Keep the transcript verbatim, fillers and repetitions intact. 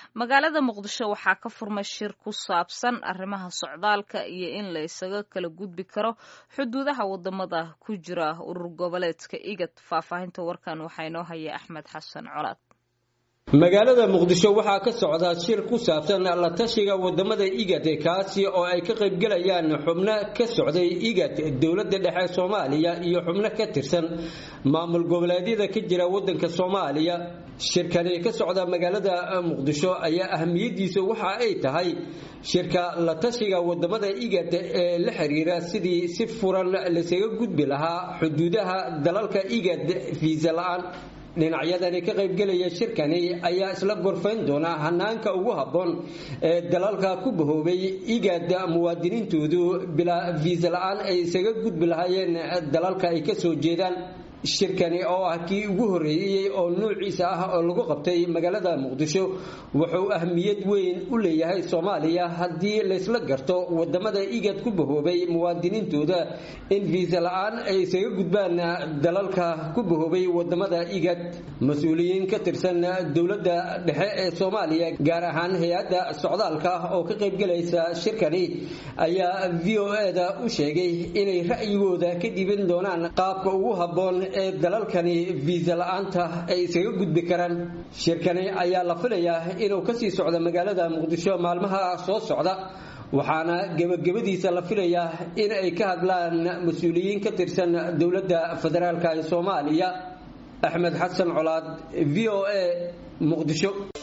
magaalada muqdisho waxaa ka furmay shir ku saabsan arrimaha socdaalka iyo in la isaga kala gudbi karo xuduudaha wadamada ku jira urur goboleedka igad. faahfaahinta warkan waxaa inoo haya axmed xasan colaad. magaalada muqdisho waxaa ka socda shir ku saabsan la tashiga wadamada igad kaasi oo ay ka qayb galayaan xubno ka socday igad, dowladda dhexe Soomaaliya iyo xubno ka tirsan maamul goboleedyada ka jira wadanka Soomaaliya. shirkani ka socda magaalada muqdisho ayaa ahamiyadiisu waxa ay tahay shirka la tashiga wadamada igad ee la xiriira sidii si furan la isaga gudbi lahaa xuduudaha dalalka igad fiisa la'aan. dhinacyadani ka qayb galaya shirkani ayaa isla gorfayn doona hanaanka ugu habboon ee dalalka ku bahoobay igad muwaadiniintoodu bilaa fiisa la'aan ay isaga gudbi lahaayeen dalalka ay ka soo jeedaan. shirkani oo ah kii ugu horeeyay oo nuuciisa ah oo lagu qabtay magaalada muqdisho wuxuu ahmiyad weyn u leeyahay Soomaaliya haddii la isla garto wadamada igad ku bahoobay muwaadiniintooda in fiisa la'aan ay isaga gudbaan dalalka ku bahoobay wadamada igad. mas'uuliyiin ka tirsan dowladda dhexe ee Soomaaliya gaar ahaan hay'adda socdaalka oo ka qayb galaysa shirkani ayaa V O A da u sheegay inay ra'yigooda ka dhiban doonaan qaabka ugu habboon ee dalalkani fiisa la'aanta ay isaga gudbi karaan. shirkani ayaa la filayaa inuu ka sii socdo magaalada muqdisho maalmaha soo socda, waxaana gabagabadiisa la filayaa in ay ka hadlaan mas'uuliyiin ka tirsan dowladda federaalka ee Soomaaliya. axmed xasan colaad, V O A, muqdisho.